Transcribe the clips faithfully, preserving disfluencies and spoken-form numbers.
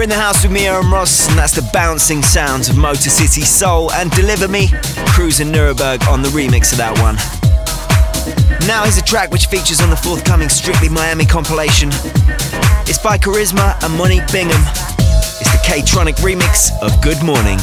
in the house with me, Aaron Ross, and that's the bouncing sounds of Motor City Soul and Deliver Me, Cruise in Nuremberg on the remix of that one. Now here's a track which features on the forthcoming Strictly Miami compilation. It's by Charisma and Monique Bingham. It's the K-Tronic remix of Good Morning.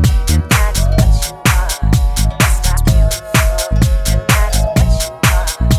Stop.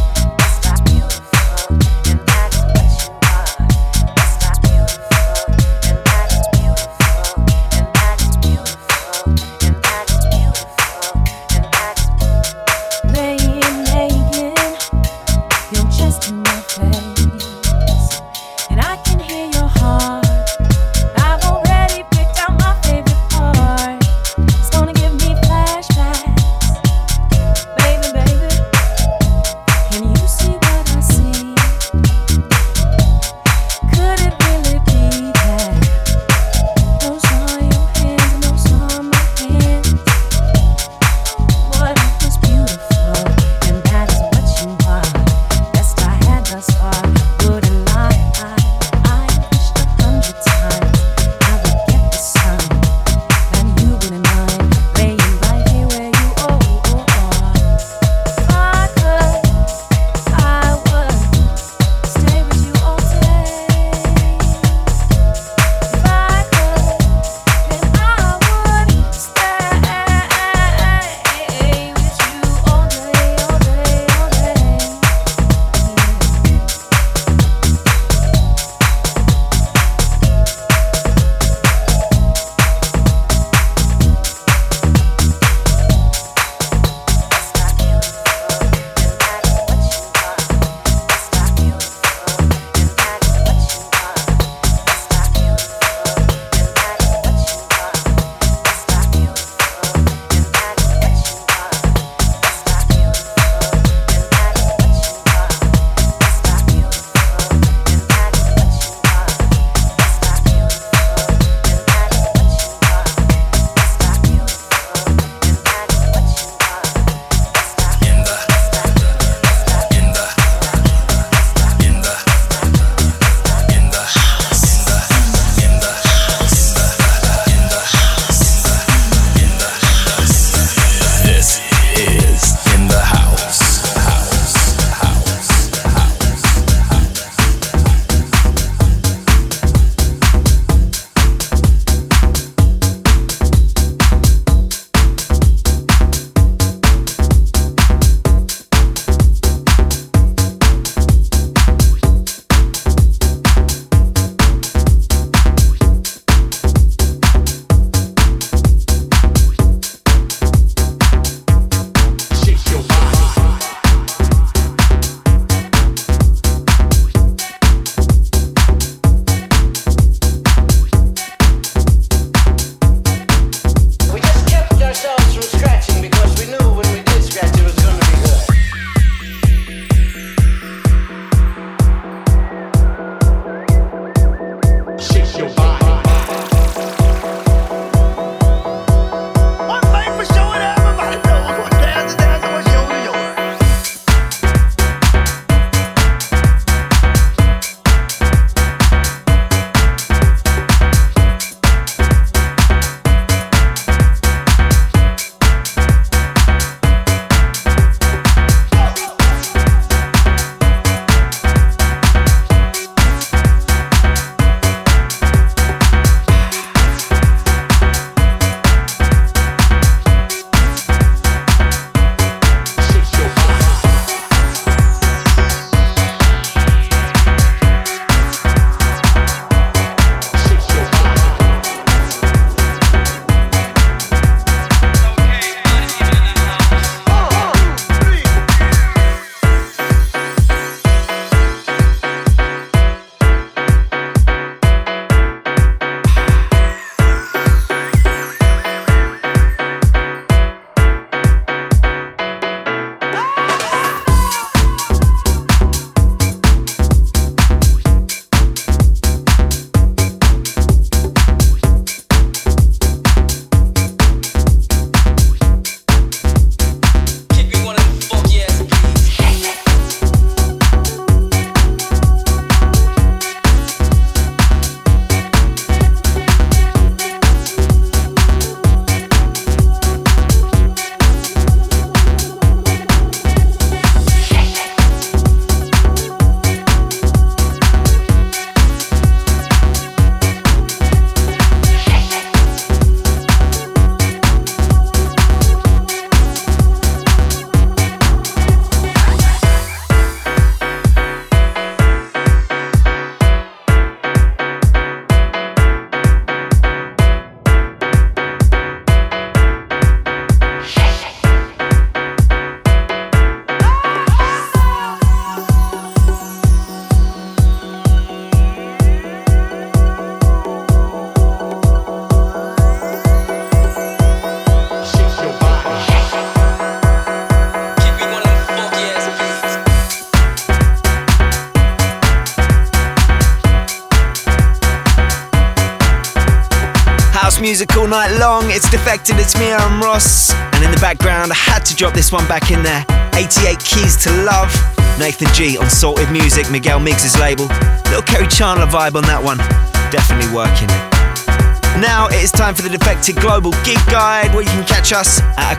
music all night long. It's Defected, it's me, I'm Ross. And in the background, I had to drop this one back in there. eighty-eight Keys to Love. Nathan G on Sorted Music, Miguel Miggs' label. Little Kerry Chandler vibe on that one. Definitely working. Now it is time for the Defected Global Gig Guide, where you can catch us at a